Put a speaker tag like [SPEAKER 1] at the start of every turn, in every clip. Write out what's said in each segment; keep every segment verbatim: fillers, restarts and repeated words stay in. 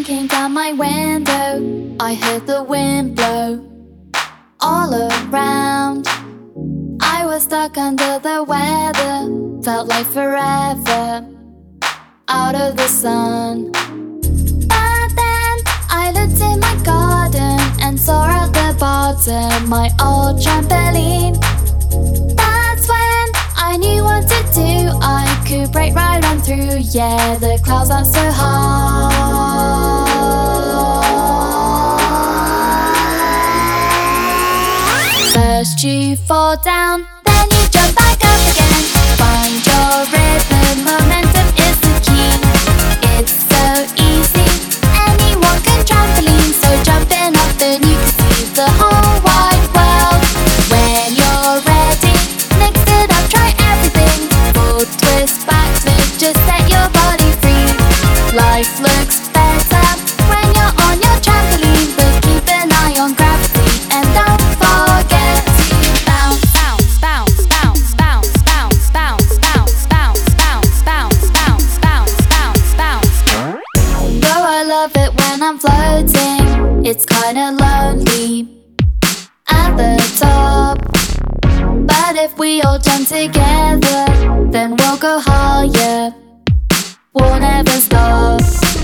[SPEAKER 1] came down my window. I heard the wind blow all around. I was stuck under the weather, felt like forever out of the sun. But then I looked in my garden and saw at the bottom my old trampoline. That's when I knew what to do. I could break right on through. Yeah, the clouds aren't so high. First you fall down, then you jump back up again. Find your rhythm, momentum is the key. It's so easy, anyone can trampoline. So jumping up then you can see the whole wide world. When you're ready, mix it up, try everything. Full twist, back flip, just set your body free. Life looks better when you're on your trampoline, but keep an eye on gravity and don't forget to bounce, bounce, bounce, bounce, bounce, bounce, bounce, bounce, bounce, bounce, bounce, bounce, bounce, bounce, bounce. Though I love it when I'm floating, it's kinda lonely at the top. But if we all jump together, then we'll go higher. We'll never stop.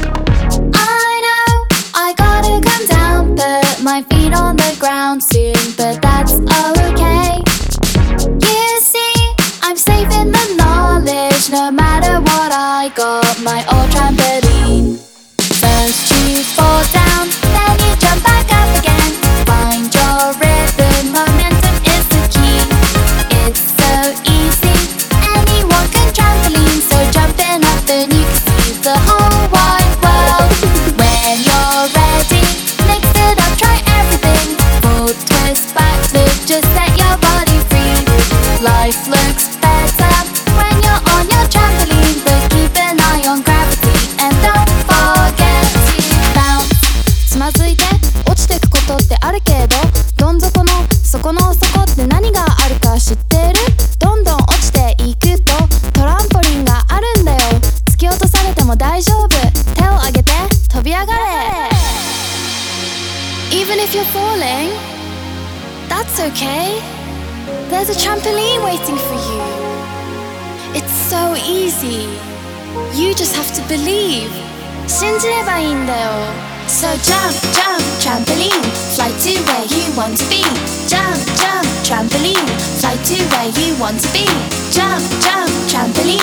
[SPEAKER 1] I know I gotta come down, put my feet on the ground soon, but that's okay. You see, I'm safe in the knowledge, no matter what I got my old trampoline. First you fall down, then you jump back up again. Find your rhythm, momentum is the key. It's so easy, anyone can trampoline. So jumping up then you can see the whole wide world. When you're ready, mix it up, try everything. Full twist, back flip, just set your body free. Life looks better when you're on your trampoline, but keep an eye on gravity and don't forget to bounce. つまずいて落ちてくことってあるけど、どん底の底の底って何があるか知ってる？どんどん落ちていくとトランポリンがあるんだよ。突き落とされても大丈夫。手を上げて飛び上がれ。Even if you're falling, that's okay. There's a trampoline waiting for you. It's so easy. You just have to believe. 信じればいいんだよ。So jump, jump, trampoline, fly to where you want to be. Jump, jump, trampoline, fly to where you want to be. Jump, jump, trampoline.